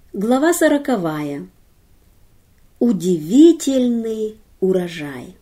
Глава 40. Удивительный урожай.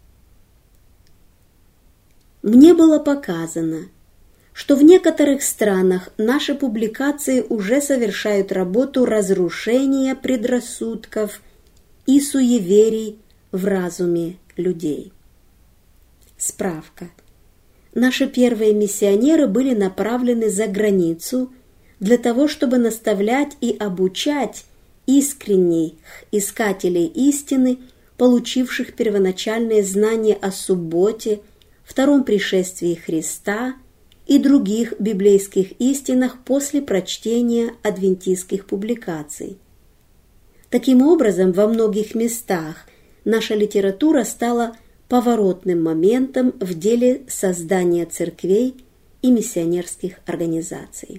Мне было показано, что в некоторых странах наши публикации уже совершают работу разрушения предрассудков и суеверий в разуме людей. Справка. Наши первые миссионеры были направлены за границу для того, чтобы наставлять и обучать искренних искателей истины, получивших первоначальные знания о субботе, втором пришествии Христа и других библейских истинах после прочтения адвентистских публикаций. Таким образом, во многих местах наша литература стала поворотным моментом в деле создания церквей и миссионерских организаций.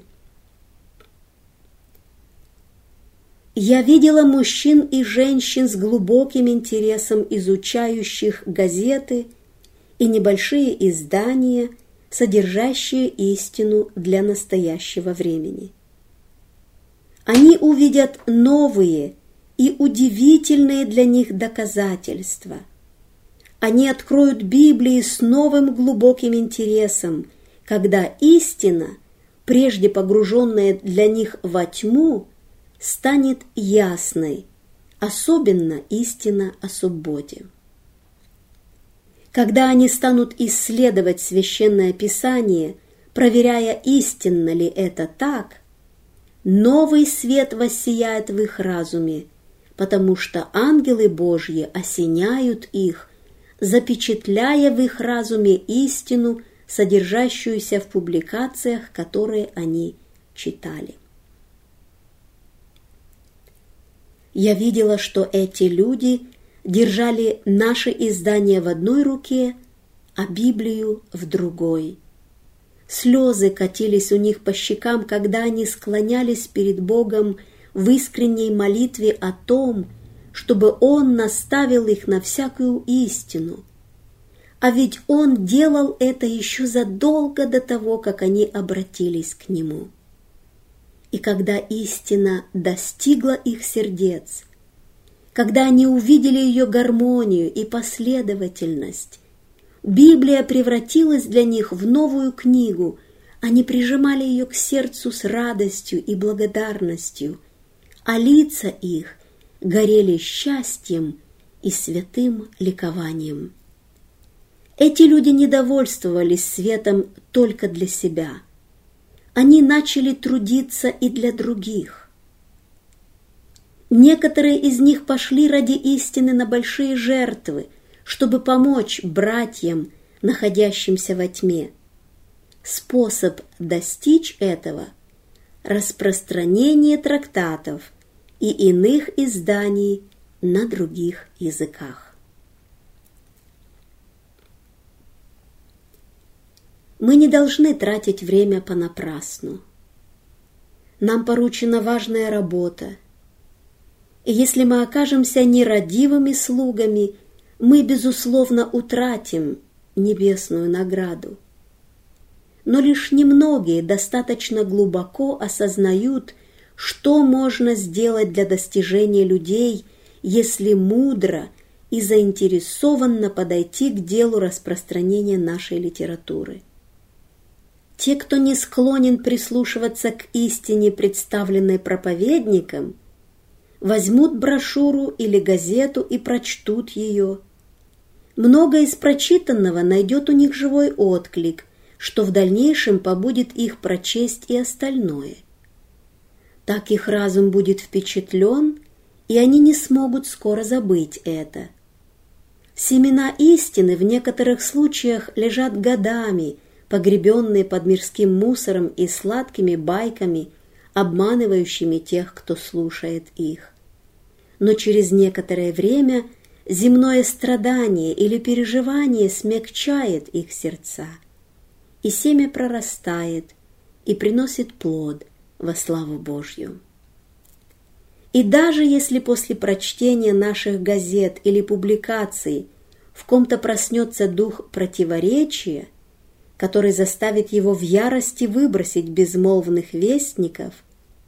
Я видела мужчин и женщин с глубоким интересом, изучающих газеты и небольшие издания, содержащие истину для настоящего времени. Они увидят новые и удивительные для них доказательства. Они откроют Библии с новым глубоким интересом, когда истина, прежде погруженная для них во тьму, станет ясной, особенно истина о субботе. Когда они станут исследовать Священное Писание, проверяя, истинно ли это так, новый свет воссияет в их разуме, потому что ангелы Божьи осеняют их, запечатляя в их разуме истину, содержащуюся в публикациях, которые они читали. Я видела, что эти люди держали наши издания в одной руке, а Библию в другой. Слезы катились у них по щекам, когда они склонялись перед Богом в искренней молитве о том, чтобы Он наставил их на всякую истину. А ведь Он делал это еще задолго до того, как они обратились к Нему. И когда истина достигла их сердец, когда они увидели ее гармонию и последовательность, Библия превратилась для них в новую книгу, они прижимали ее к сердцу с радостью и благодарностью, а лица их горели счастьем и святым ликованием. Эти люди не довольствовались светом только для себя. Они начали трудиться и для других. Некоторые из них пошли ради истины на большие жертвы, чтобы помочь братьям, находящимся во тьме. Способ достичь этого – распространение трактатов и иных изданий на других языках. Мы не должны тратить время понапрасну. Нам поручена важная работа. И если мы окажемся нерадивыми слугами, мы, безусловно, утратим небесную награду. Но лишь немногие достаточно глубоко осознают, что можно сделать для достижения людей, если мудро и заинтересованно подойти к делу распространения нашей литературы. Те, кто не склонен прислушиваться к истине, представленной проповедником, возьмут брошюру или газету и прочтут ее. Многое из прочитанного найдет у них живой отклик, что в дальнейшем побудит их прочесть и остальное. Так их разум будет впечатлен, и они не смогут скоро забыть это. Семена истины в некоторых случаях лежат годами, погребенные под мирским мусором и сладкими байками, обманывающими тех, кто слушает их. Но через некоторое время земное страдание или переживание смягчает их сердца, и семя прорастает и приносит плод во славу Божью. И даже если после прочтения наших газет или публикаций в ком-то проснется дух противоречия, который заставит его в ярости выбросить безмолвных вестников,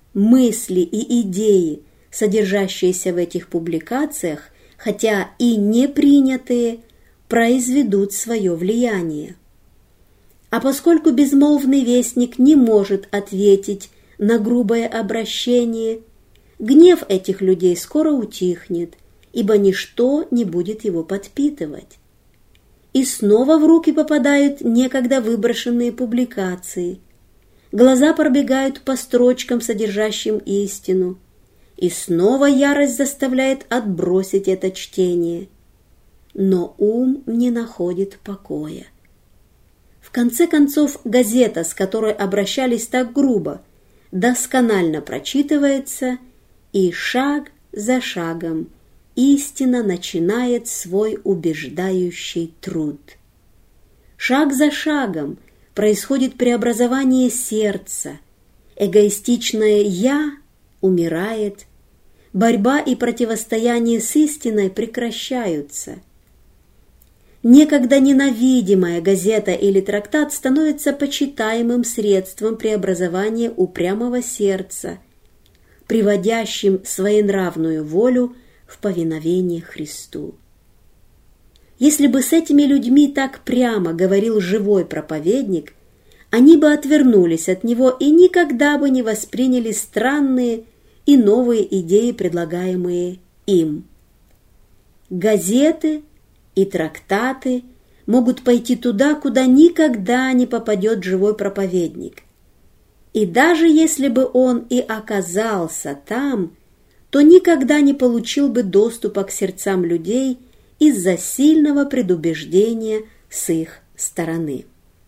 мысли и идеи, содержащиеся в этих публикациях, хотя и не принятые, произведут свое влияние. А поскольку безмолвный вестник не может ответить на грубое обращение, гнев этих людей скоро утихнет, ибо ничто не будет его подпитывать. И снова в руки попадают некогда выброшенные публикации. Глаза пробегают по строчкам, содержащим истину, и снова ярость заставляет отбросить это чтение. Но ум не находит покоя. В конце концов, газета, с которой обращались так грубо, досконально прочитывается, и шаг за шагом истина начинает свой убеждающий труд. Шаг за шагом происходит преобразование сердца, эгоистичное «я» умирает, борьба и противостояние с истиной прекращаются. Некогда ненавидимая газета или трактат становится почитаемым средством преобразования упрямого сердца, приводящим своенравную волю в повиновение Христу. Если бы с этими людьми так прямо говорил живой проповедник, они бы отвернулись от него и никогда бы не восприняли странные и новые идеи, предлагаемые им. Газеты и трактаты могут пойти туда, куда никогда не попадет живой проповедник. И даже если бы он и оказался там, то никогда не получил бы доступа к сердцам людей из-за сильного предубеждения с их стороны.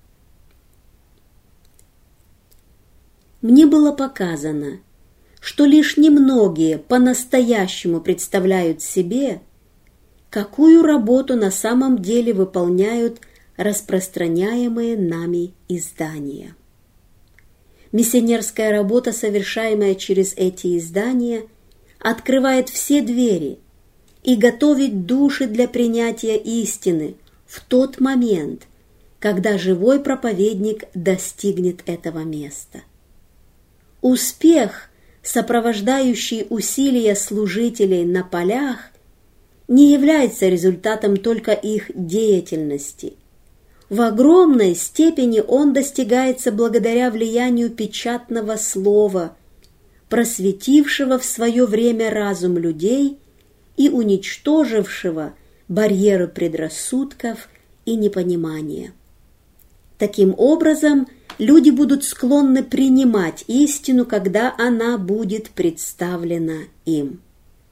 Мне было показано, что лишь немногие по-настоящему представляют себе, какую работу на самом деле выполняют распространяемые нами издания. Миссионерская работа, совершаемая через эти издания, открывает все двери и готовит души для принятия истины в тот момент, когда живой проповедник достигнет этого места. Успех, сопровождающий усилия служителей на полях, не является результатом только их деятельности. В огромной степени он достигается благодаря влиянию печатного слова, просветившего в свое время разум людей и уничтожившего барьеры предрассудков и непонимания. Таким образом, люди будут склонны принимать истину, когда она будет представлена им.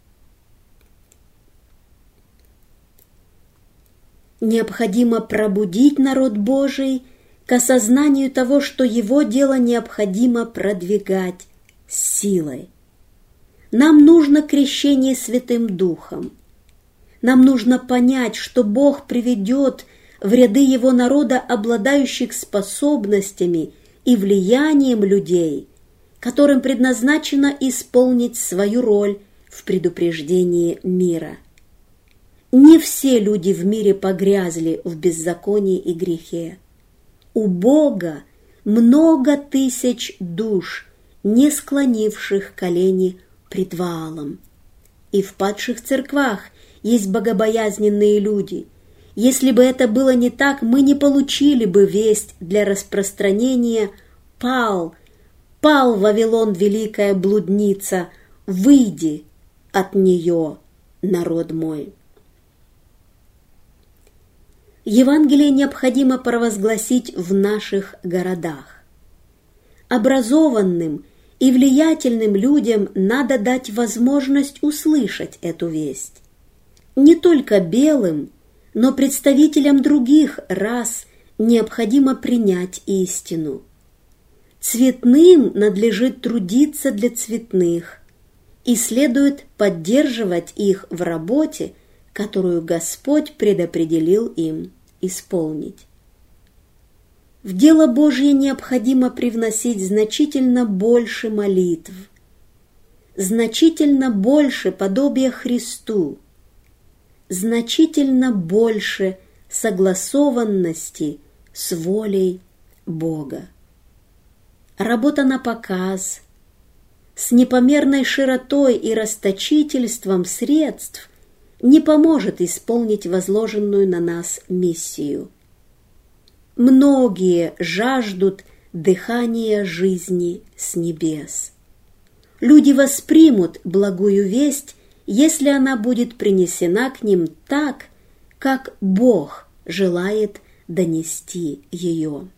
Необходимо пробудить народ Божий к осознанию того, что его дело необходимо продвигать силой. Нам нужно крещение Святым Духом. Нам нужно понять, что Бог приведет в ряды Его народа обладающих способностями и влиянием людей, которым предназначено исполнить свою роль в предупреждении мира. Не все люди в мире погрязли в беззаконии и грехе. У Бога много тысяч душ, не склонивших колени пред Ваалом. И в падших церквах есть богобоязненные люди. Если бы это было не так, мы не получили бы весть для распространения «Пал Вавилон, великая блудница, выйди от нее, народ мой». Евангелие необходимо провозгласить в наших городах. Образованным и влиятельным людям надо дать возможность услышать эту весть. Не только белым, но представителям других рас необходимо принять истину. Цветным надлежит трудиться для цветных, и следует поддерживать их в работе, которую Господь предопределил им исполнить. В дело Божье необходимо привносить значительно больше молитв, значительно больше подобия Христу, значительно больше согласованности с волей Бога. Работа на показ, с непомерной широтой и расточительством средств не поможет исполнить возложенную на нас миссию. Многие жаждут дыхания жизни с небес. Люди воспримут благую весть, если она будет принесена к ним так, как Бог желает донести ее.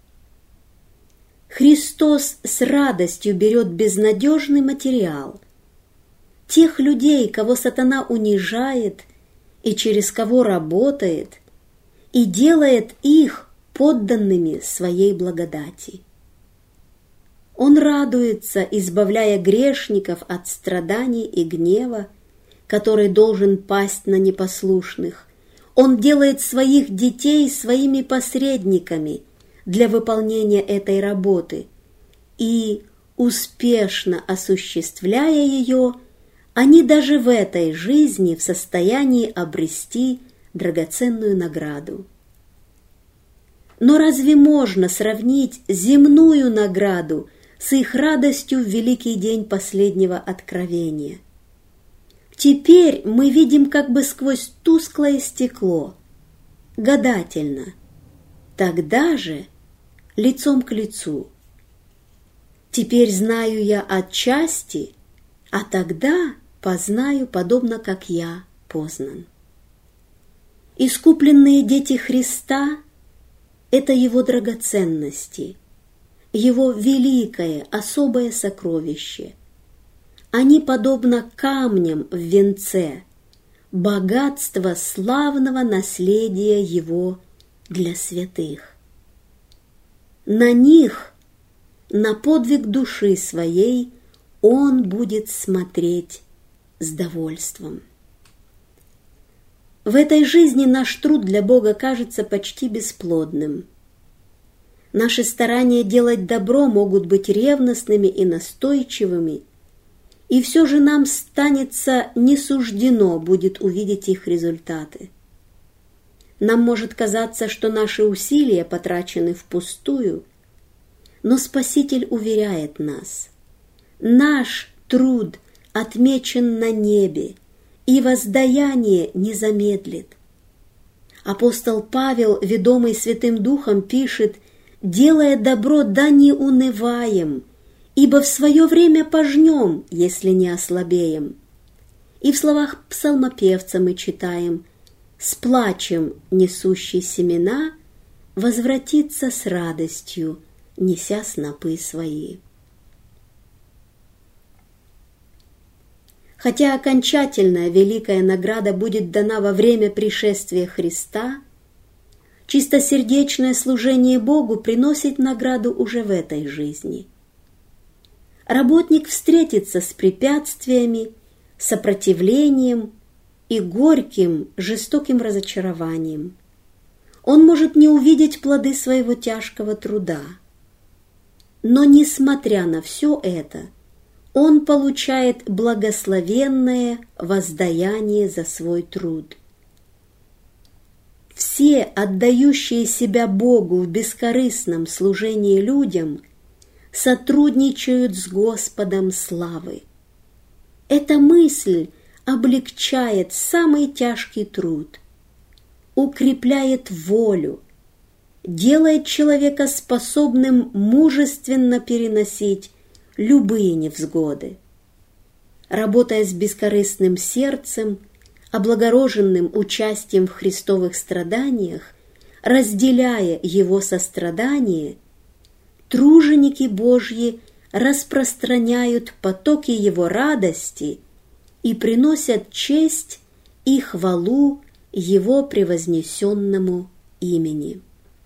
Христос с радостью берет безнадежный материал, тех людей, кого сатана унижает и через кого работает, и делает их подданными своей благодати. Он радуется, избавляя грешников от страданий и гнева, который должен пасть на непослушных. Он делает своих детей своими посредниками для выполнения этой работы, и, успешно осуществляя ее, они даже в этой жизни в состоянии обрести драгоценную награду. Но разве можно сравнить земную награду с их радостью в великий день последнего откровения? Теперь мы видим как бы сквозь тусклое стекло, гадательно, тогда же лицом к лицу. Теперь знаю я отчасти, а тогда познаю, подобно как я познан. Искупленные дети Христа – это Его драгоценности, Его великое, особое сокровище. Они подобно камням в венце, богатство славного наследия Его для святых. На них, на подвиг души своей, Он будет смотреть с довольством. В этой жизни наш труд для Бога кажется почти бесплодным. Наши старания делать добро могут быть ревностными и настойчивыми, и все же нам станется не суждено будет увидеть их результаты. Нам может казаться, что наши усилия потрачены впустую, но Спаситель уверяет нас: наш труд отмечен на небе, и воздаяние не замедлит. Апостол Павел, ведомый Святым Духом, пишет: «Делая добро, да не унываем, ибо в свое время пожнем, если не ослабеем». И в словах псалмопевца мы читаем: «С плачем несущий семена возвратится с радостью, неся снопы свои». Хотя окончательная великая награда будет дана во время пришествия Христа, чистосердечное служение Богу приносит награду уже в этой жизни. Работник встретится с препятствиями, сопротивлением и горьким, жестоким разочарованием. Он может не увидеть плоды своего тяжкого труда. Но, несмотря на все это, он получает благословенное воздаяние за свой труд. Все, отдающие себя Богу в бескорыстном служении людям, сотрудничают с Господом славы. Эта мысль облегчает самый тяжкий труд, укрепляет волю, делает человека способным мужественно переносить любые невзгоды. Работая с бескорыстным сердцем, облагороженным участием в Христовых страданиях, разделяя Его сострадание, труженики Божьи распространяют потоки Его радости и приносят честь и хвалу Его превознесенному имени.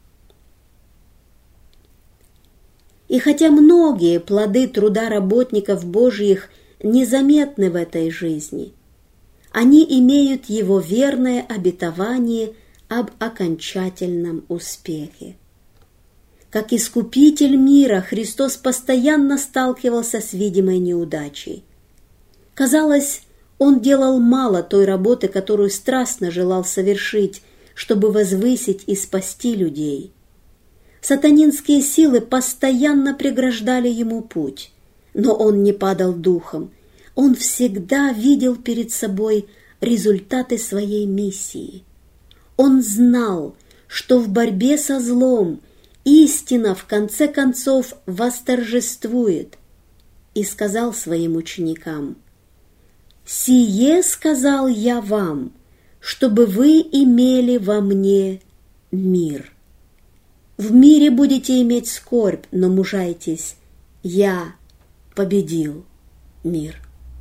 И хотя многие плоды труда работников Божьих незаметны в этой жизни, они имеют Его верное обетование об окончательном успехе. Как Искупитель мира, Христос постоянно сталкивался с видимой неудачей. Казалось, Он делал мало той работы, которую страстно желал совершить, чтобы возвысить и спасти людей. Сатанинские силы постоянно преграждали Ему путь, но он не падал духом. Он всегда видел перед собой результаты своей миссии. Он знал, что в борьбе со злом истина в конце концов восторжествует, и сказал своим ученикам: «Сие сказал я вам, чтобы вы имели во мне мир. В мире будете иметь скорбь, но мужайтесь, я победил мир».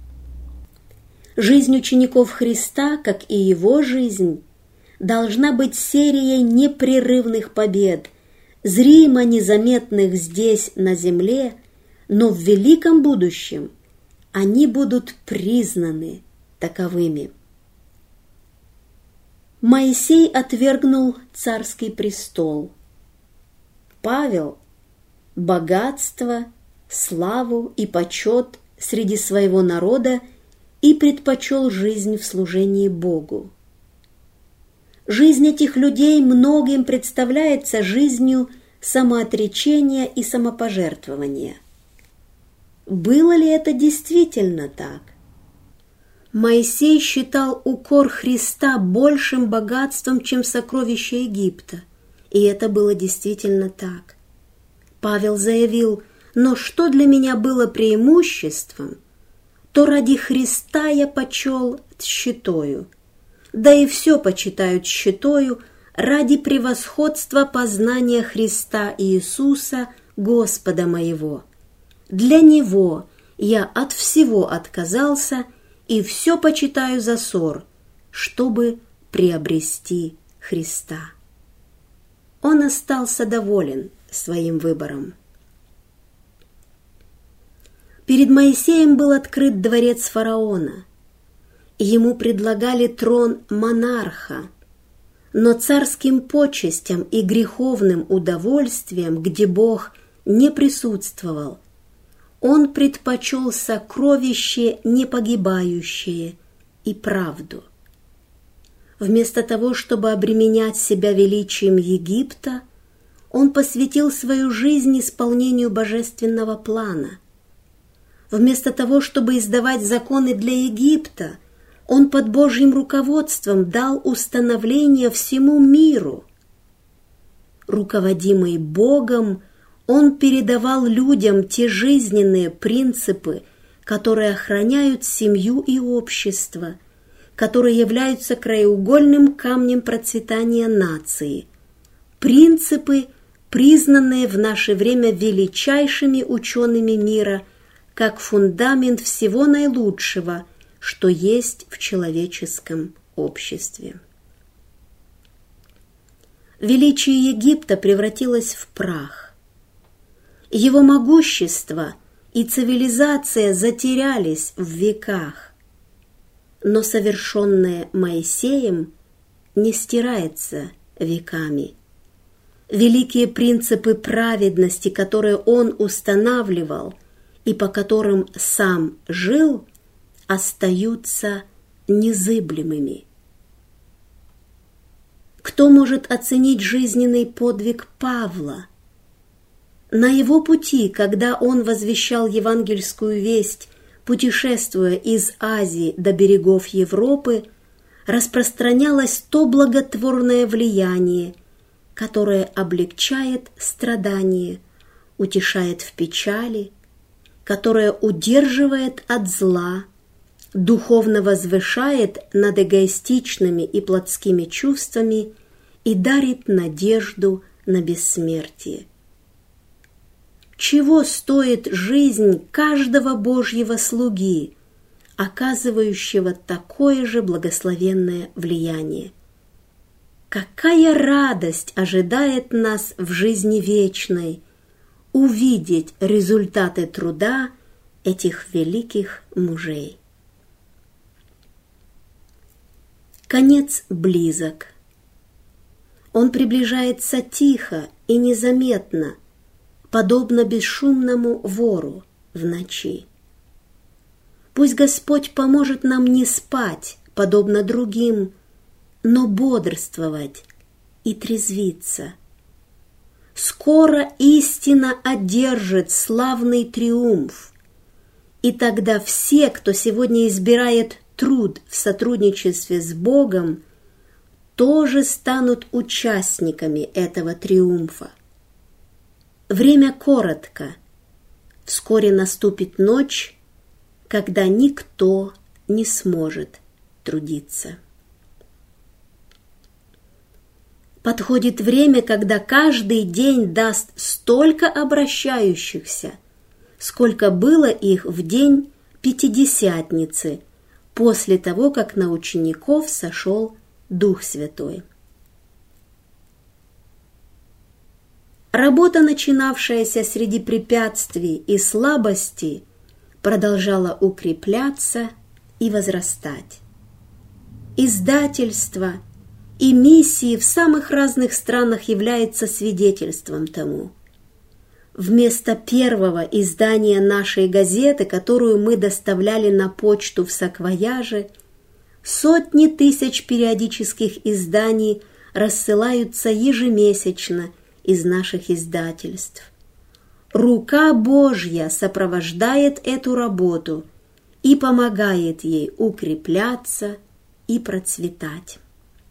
Жизнь учеников Христа, как и его жизнь, должна быть серией непрерывных побед, зримо незаметных здесь, на земле, но в великом будущем они будут признаны таковыми. Моисей отвергнул царский престол. Павел – богатство, славу и почет среди своего народа и предпочел жизнь в служении Богу. Жизнь этих людей многим представляется жизнью самоотречения и самопожертвования. Было ли это действительно так? Моисей считал укор Христа большим богатством, чем сокровища Египта, и это было действительно так. Павел заявил: «Но что для меня было преимуществом, то ради Христа я почел тщетою, да и все почитаю тщетою ради превосходства познания Христа Иисуса, Господа моего. Для Него я от всего отказался и все почитаю за ссор, чтобы приобрести Христа». Он остался доволен своим выбором. Перед Моисеем был открыт дворец фараона. Ему предлагали трон монарха, но царским почестям и греховным удовольствиям, где Бог не присутствовал, он предпочел сокровище непогибающее и правду. Вместо того, чтобы обременять себя величием Египта, он посвятил свою жизнь исполнению божественного плана. Вместо того, чтобы издавать законы для Египта, он под Божьим руководством дал установление всему миру. Руководимый Богом, он передавал людям те жизненные принципы, которые охраняют семью и общество, которые являются краеугольным камнем процветания нации, принципы, признанные в наше время величайшими учеными мира как фундамент всего наилучшего, что есть в человеческом обществе. Величие Египта превратилось в прах. Его могущество и цивилизация затерялись в веках, но совершенное Моисеем не стирается веками. Великие принципы праведности, которые он устанавливал и по которым сам жил, остаются незыблемыми. Кто может оценить жизненный подвиг Павла? На его пути, когда он возвещал евангельскую весть, путешествуя из Азии до берегов Европы, распространялось то благотворное влияние, которое облегчает страдания, утешает в печали, которое удерживает от зла, духовно возвышает над эгоистичными и плотскими чувствами и дарит надежду на бессмертие. Чего стоит жизнь каждого Божьего слуги, оказывающего такое же благословенное влияние? Какая радость ожидает нас в жизни вечной увидеть результаты труда этих великих мужей. Конец близок. Он приближается тихо и незаметно, подобно бесшумному вору в ночи. Пусть Господь поможет нам не спать, подобно другим, но бодрствовать и трезвиться. Скоро истина одержит славный триумф. И тогда все, кто сегодня избирает труд в сотрудничестве с Богом, тоже станут участниками этого триумфа. Время коротко. Вскоре наступит ночь, когда никто не сможет трудиться. Подходит время, когда каждый день даст столько обращающихся, сколько было их в день Пятидесятницы, после того, как на учеников сошел Дух Святой. Работа, начинавшаяся среди препятствий и слабостей, продолжала укрепляться и возрастать. Издательство и миссии в самых разных странах являются свидетельством тому. Вместо первого издания нашей газеты, которую мы доставляли на почту в саквояже, сотни тысяч периодических изданий рассылаются ежемесячно из наших издательств. Рука Божья сопровождает эту работу и помогает ей укрепляться и процветать.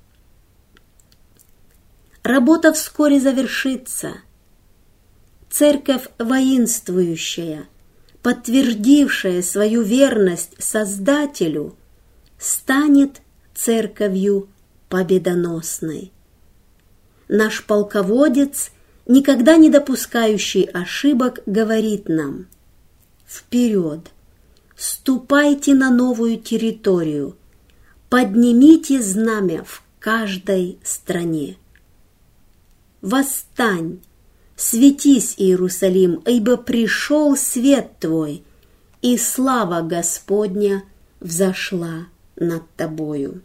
Работа вскоре завершится. Церковь воинствующая, подтвердившая свою верность Создателю, станет церковью победоносной. Наш полководец, никогда не допускающий ошибок, говорит нам: «Вперед! Ступайте на новую территорию, поднимите знамя в каждой стране. Восстань, светись, Иерусалим, ибо пришел свет твой, и слава Господня взошла над тобою».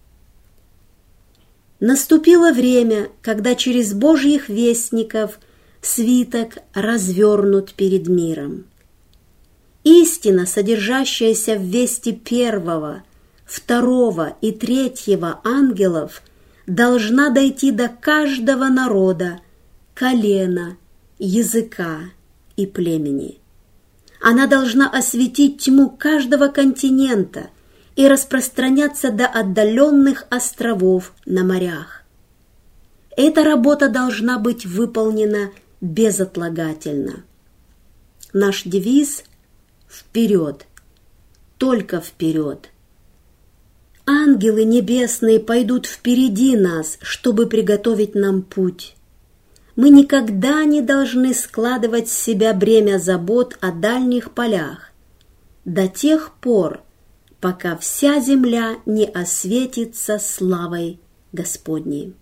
Наступило время, когда через Божьих вестников свиток развернут перед миром. Истина, содержащаяся в вести первого, второго и третьего ангелов, должна дойти до каждого народа, колена, языка и племени. Она должна осветить тьму каждого континента и распространяться до отдаленных островов на морях. Эта работа должна быть выполнена безотлагательно. Наш девиз – «Вперед! Только вперед!» Ангелы небесные пойдут впереди нас, чтобы приготовить нам путь. Мы никогда не должны складывать с себя бремя забот о дальних полях до тех пор, пока вся земля не осветится славой Господней.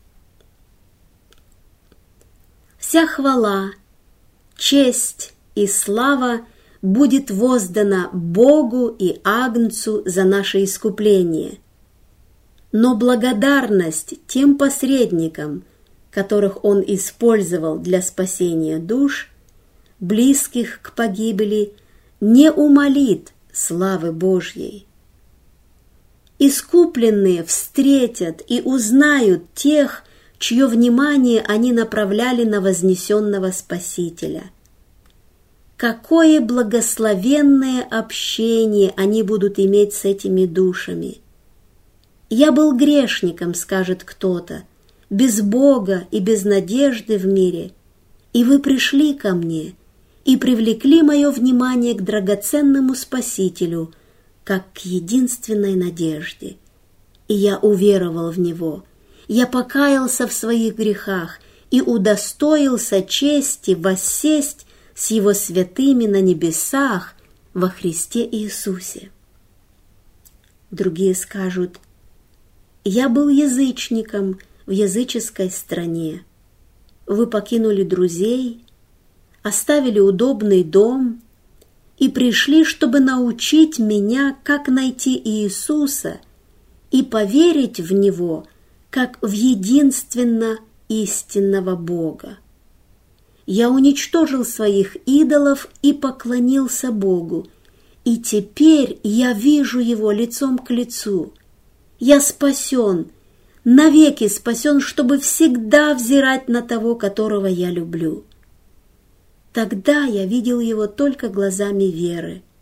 Вся хвала, честь и слава будет воздана Богу и Агнцу за наше искупление, но благодарность тем посредникам, которых Он использовал для спасения душ, близких к погибели, не умалит славы Божьей. Искупленные встретят и узнают тех, чье внимание они направляли на вознесенного Спасителя. Какое благословенное общение они будут иметь с этими душами! «Я был грешником», — скажет кто-то, «без Бога и без надежды в мире, и вы пришли ко мне и привлекли мое внимание к драгоценному Спасителю, как к единственной надежде. И я уверовал в Него, я покаялся в своих грехах и удостоился чести воссесть с Его святыми на небесах во Христе Иисусе». Другие скажут: «Я был язычником в языческой стране. Вы покинули друзей, оставили удобный дом и пришли, чтобы научить меня, как найти Иисуса и поверить в Него, как в единственно истинного Бога. Я уничтожил своих идолов и поклонился Богу, и теперь я вижу Его лицом к лицу. Я спасен, навеки спасен, чтобы всегда взирать на того, которого я люблю». Тогда я видел Его только глазами веры.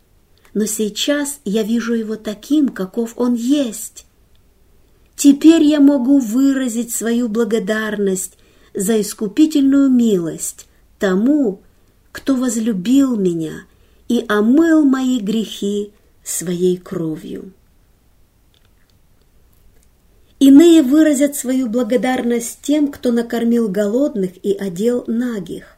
но сейчас я вижу его таким, каков он есть. Теперь я могу выразить свою благодарность за искупительную милость тому, кто возлюбил меня и омыл мои грехи своей кровью. Иные выразят свою благодарность тем, кто накормил голодных и одел нагих.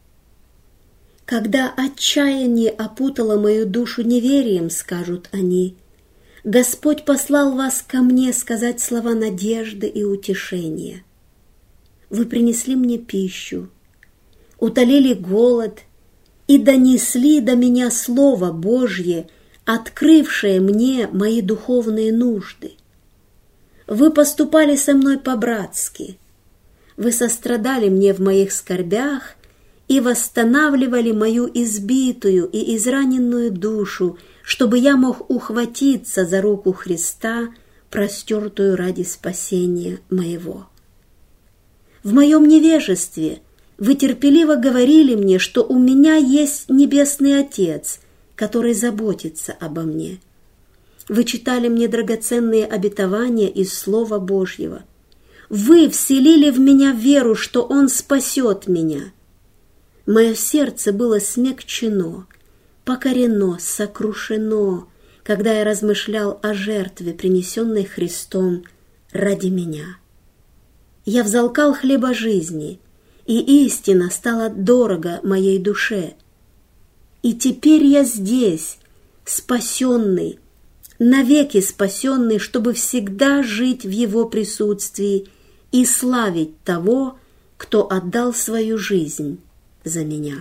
Когда отчаяние опутало мою душу неверием, скажут они, Господь послал вас ко мне сказать слова надежды и утешения. Вы принесли мне пищу, утолили голод и донесли до меня Слово Божье, открывшее мне мои духовные нужды. Вы поступали со мной по-братски. Вы сострадали мне в моих скорбях и восстанавливали мою избитую и израненную душу, чтобы я мог ухватиться за руку Христа, простертую ради спасения моего. В моем невежестве вы терпеливо говорили мне, что у меня есть Небесный Отец, который заботится обо мне. Вы читали мне драгоценные обетования из Слова Божьего. Вы вселили в меня веру, что Он спасет меня. Мое сердце было смягчено, покорено, сокрушено, когда я размышлял о жертве, принесенной Христом ради меня. Я взалкал хлеба жизни, и истина стала дорого моей душе. И теперь я здесь, спасенный, навеки спасенный, чтобы всегда жить в Его присутствии и славить того, кто отдал свою жизнь за меня.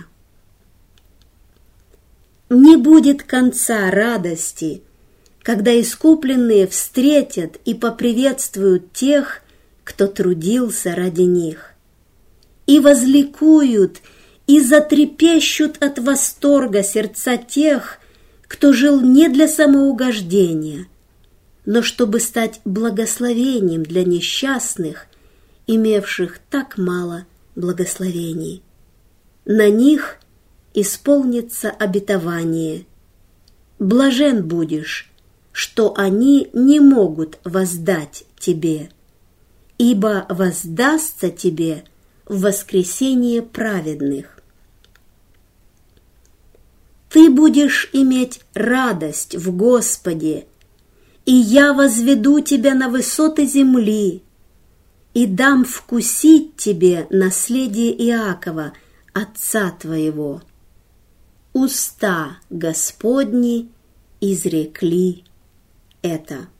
Не будет конца радости, когда искупленные встретят и поприветствуют тех, кто трудился ради них, и возликуют, и затрепещут от восторга сердца тех, кто жил не для самоугождения, но чтобы стать благословением для несчастных, имевших так мало благословений. На них исполнится обетование. Блажен будешь, что они не могут воздать тебе, ибо воздастся тебе в воскресение праведных. Ты будешь иметь радость в Господе, и я возведу тебя на высоты земли, и дам вкусить тебе наследие Иакова, отца твоего. Уста Господни изрекли это.